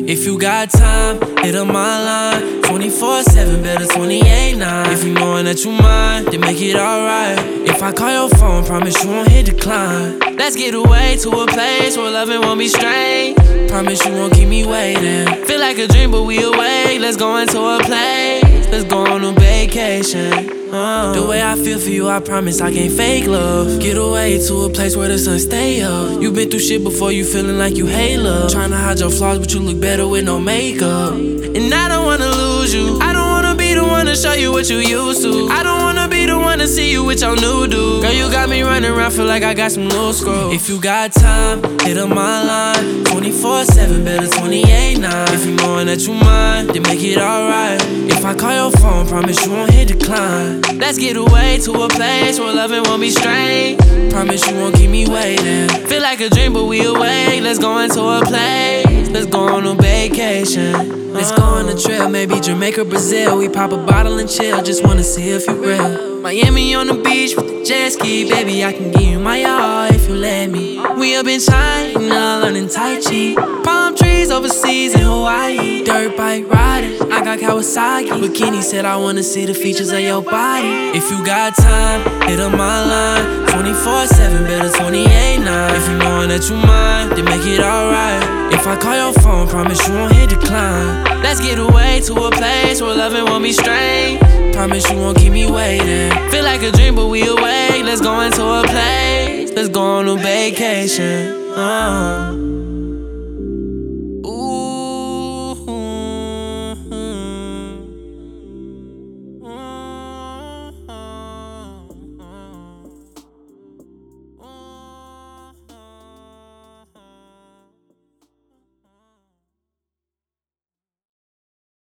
If you got time, hit up my line. 24/7, better 28/9. If you knowin' that you mine, then make it alright. If I call your phone, promise you won't hit decline. Let's get away to a place where loving won't be strange. Promise you won't keep me waiting. Feel like a dream, but we awake. Let's go into a place. Let's go on a vacation. The way I feel for you, I promise I can't fake love. Get away to a place where the sun stay up. You been through shit before, you feeling like you hate love. Tryna hide your flaws, but you look better with no makeup. And I don't wanna lose you. I don't wanna be the one to show you what you used to. I don't wanna be the one to see you with your new dude. Girl, you got me running around, feel like I got some loose screws. If you got time, hit up my line. 24/7, better 28/9. If you knowin' that you mine, then make it alright. If I call your phone, promise you won't hit decline. Let's get away to a place where loving won't be strange. Promise you won't keep me waiting. Feel like a dream, but we awake. Let's go into a place. Let's go on a vacation. Let's go on a trip, maybe Jamaica, Brazil. We pop a bottle and chill, just wanna see if you real. Miami on the beach with the jet ski. Baby, I can give you my all if you let me. We up in China, learning Tai Chi. Palm trees overseas in Hawaii. Dirt bike riding, I got Kawasaki. Bikini said I wanna see the features of your body. If you got time, hit up my line. 24/7, better 28/9. If you knowin' that you mine, then make it alright. If I call your phone, promise you won't hit decline. Let's get away to a place where loving won't be strange. Promise you won't keep me waiting. Feel like a dream, but we awake. Let's go into a place. Let's go on a vacation.